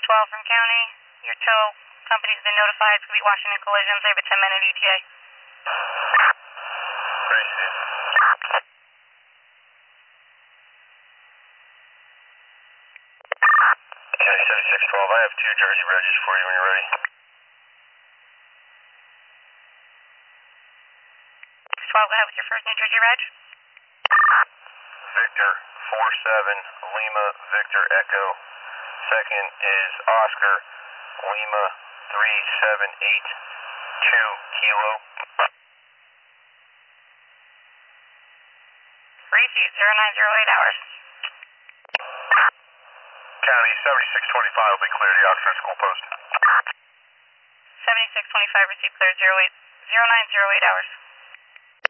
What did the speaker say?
12 from county. Your tow company's been notified. It's going to be Washington Collisions. They have a 10-minute ETA. Ready, Steve. County 7612, I have 2 Jersey Regis for you when you're ready. 12, go ahead with your first New Jersey reg. Victor 47 Lima Victor Echo. Second is Oscar Lima 3782 Kilo. Receive 0908 hours. County 7625 will be clear to the Oxford School Post. 7625 receive clear 0908 hours.